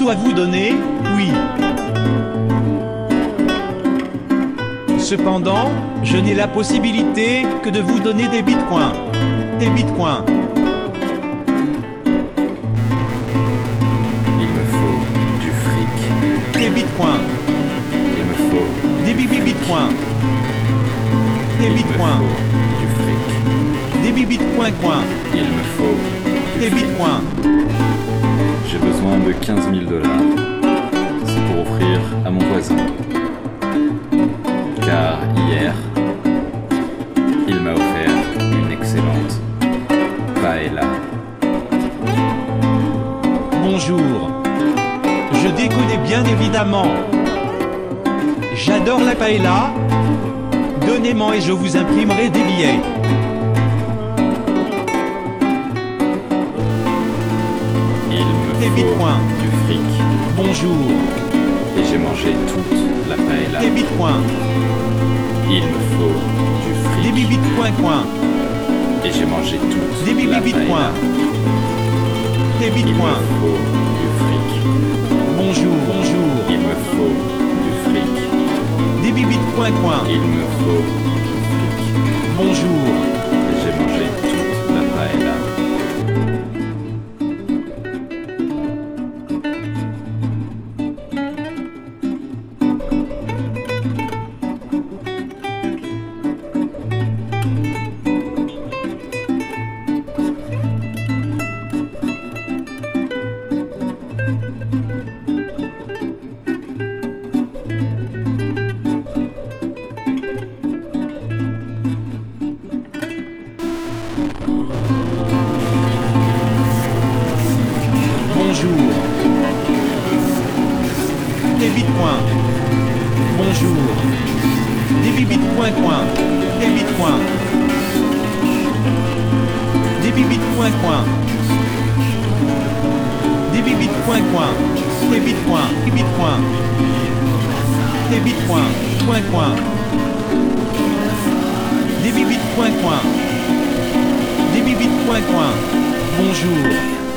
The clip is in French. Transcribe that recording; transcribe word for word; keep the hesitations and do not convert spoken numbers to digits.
dois vous donner, oui. Cependant, je n'ai la possibilité que de vous donner des bitcoins. Des bitcoins. Il me faut du fric. Des bitcoins. Il me faut Des bibi bitcoins. Des Il me bitcoins. faut du fric. Des bibi coin coin. Il me faut du Des fric. bitcoins. J'ai besoin de quinze mille dollars. C'est pour offrir à mon voisin. Car hier, il m'a offert une excellente paella. Bonjour. Je déconne bien évidemment. J'adore la paella. Donnez-moi et je vous imprimerai des billets. Il me Des faut bitcoins. du fric. Bonjour. Et j'ai mangé toute la paella. Des bitcoins. Il me faut du fric. Des bibi coin coin. Et j'ai mangé toute Des bibi la bitcoins. paella. Des Il me bitcoins. faut du fric. Bonjour, bonjour. Il me faut du fric. Des bibi coin coin. Il me faut du fric. Bonjour. Et j'ai mangé toute la paella. Bonjour. Des bitcoins. Bonjour. Des bibi coin coin. Des bitcoins. Des bibi coin coin. Des bibi coin coin. Des bitcoins. Des bitcoins. Des bitcoins. Coin coin. Des bibi coin coin. Des bibi coin coin. Bonjour.